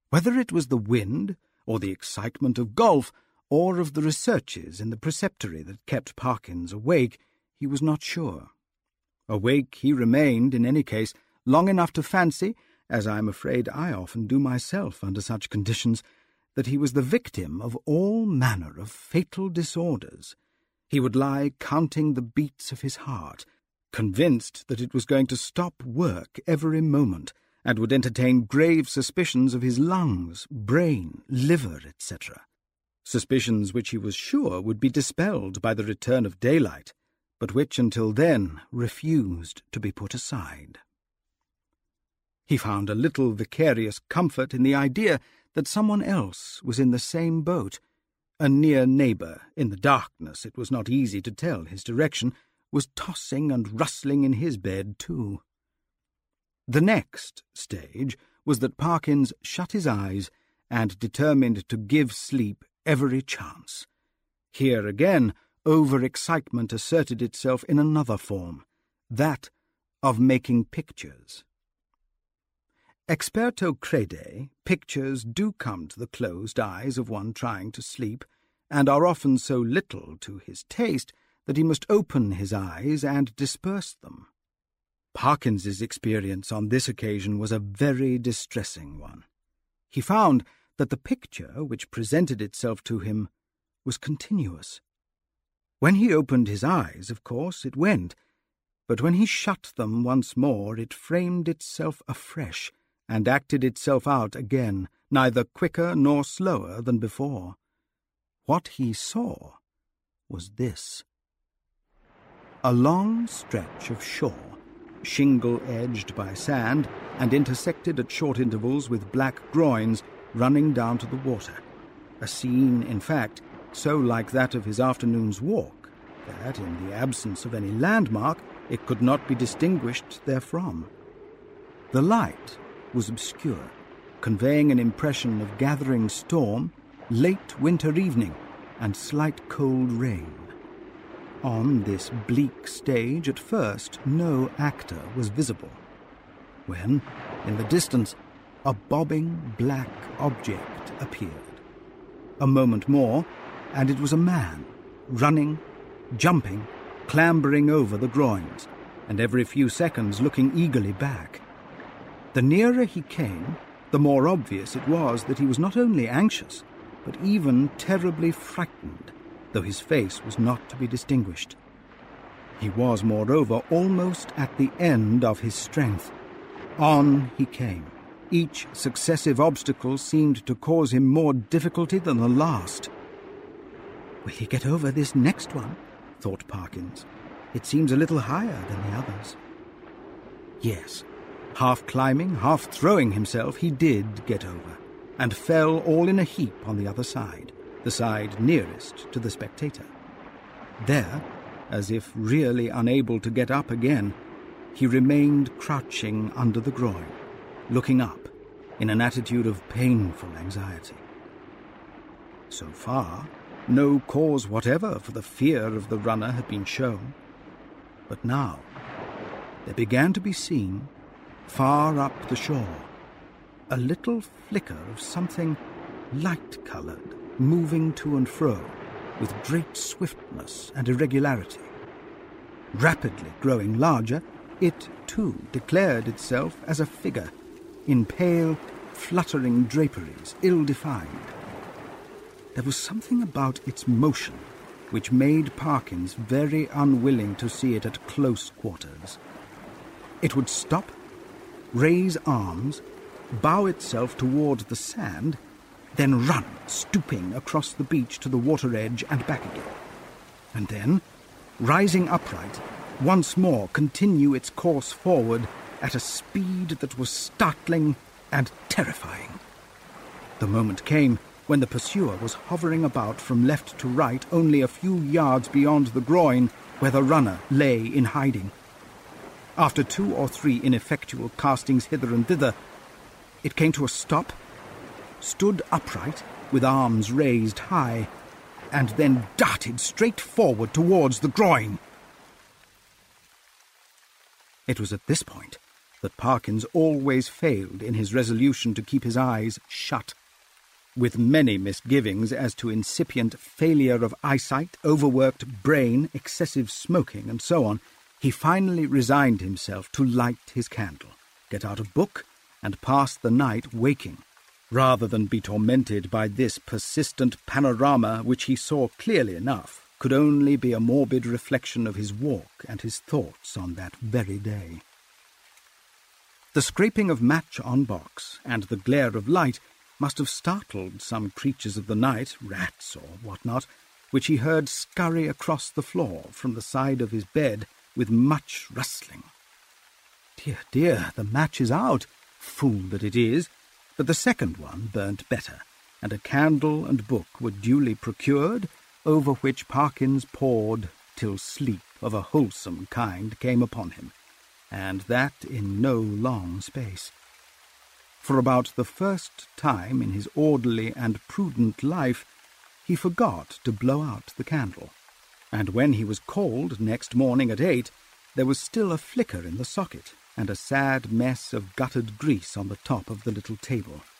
Whether it was the wind, or the excitement of golf, or of the researches in the preceptory that kept Parkins awake, he was not sure. Awake he remained, in any case, long enough to fancy, as I am afraid I often do myself under such conditions, that he was the victim of all manner of fatal disorders. He would lie counting the beats of his heart, convinced that it was going to stop work every moment, and would entertain grave suspicions of his lungs, brain, liver, etc. Suspicions which he was sure would be dispelled by the return of daylight, but which until then refused to be put aside. He found a little vicarious comfort in the idea that someone else was in the same boat. A near neighbour, in the darkness it was not easy to tell his direction, was tossing and rustling in his bed too. The next stage was that Parkins shut his eyes and determined to give sleep every chance. Here again over-excitement asserted itself in another form, that of making pictures. Experto crede, pictures do come to the closed eyes of one trying to sleep, and are often so little to his taste that he must open his eyes and disperse them. Parkins's experience on this occasion was a very distressing one. He found that the picture which presented itself to him was continuous. When he opened his eyes, of course, it went, but when he shut them once more it framed itself afresh, and acted itself out again, neither quicker nor slower than before. What he saw was this. A long stretch of shore, shingle-edged by sand, and intersected at short intervals with black groins running down to the water. A scene, in fact, so like that of his afternoon's walk, that, in the absence of any landmark, it could not be distinguished therefrom. The light was obscure, conveying an impression of gathering storm, late winter evening, and slight cold rain. On this bleak stage at first no actor was visible, when, in the distance, a bobbing black object appeared. A moment more, and it was a man, running, jumping, clambering over the groins, and every few seconds looking eagerly back. The nearer he came, the more obvious it was that he was not only anxious, but even terribly frightened, though his face was not to be distinguished. He was, moreover, almost at the end of his strength. On he came. Each successive obstacle seemed to cause him more difficulty than the last. "Will he get over this next one?" thought Parkins. "It seems a little higher than the others." Yes, half climbing, half throwing himself, he did get over, and fell all in a heap on the other side, the side nearest to the spectator. There, as if really unable to get up again, he remained crouching under the groin, looking up in an attitude of painful anxiety. So far, no cause whatever for the fear of the runner had been shown, but now there began to be seen, far up the shore, a little flicker of something light-coloured moving to and fro with great swiftness and irregularity. Rapidly growing larger, it too declared itself as a figure in pale, fluttering draperies, ill-defined. There was something about its motion which made Parkins very unwilling to see it at close quarters. It would stop, raise arms, bow itself toward the sand, then run, stooping across the beach to the water edge and back again, and then, rising upright, once more continue its course forward at a speed that was startling and terrifying. The moment came when the pursuer was hovering about from left to right only a few yards beyond the groin where the runner lay in hiding. After 2 or 3 ineffectual castings hither and thither, it came to a stop, stood upright with arms raised high, and then darted straight forward towards the groin. It was at this point that Parkins always failed in his resolution to keep his eyes shut. With many misgivings as to incipient failure of eyesight, overworked brain, excessive smoking, and so on, he finally resigned himself to light his candle, get out a book, and pass the night waking, rather than be tormented by this persistent panorama which he saw clearly enough could only be a morbid reflection of his walk and his thoughts on that very day. The scraping of match on box and the glare of light must have startled some creatures of the night, rats or what not, which he heard scurry across the floor from the side of his bed with much rustling. Dear, dear, the match is out, fool that it is, but the second one burnt better, and a candle and book were duly procured, over which Parkins pored till sleep of a wholesome kind came upon him, and that in no long space. For about the first time in his orderly and prudent life, he forgot to blow out the candle, and when he was called next morning at 8, there was still a flicker in the socket, and a sad mess of guttered grease on the top of the little table.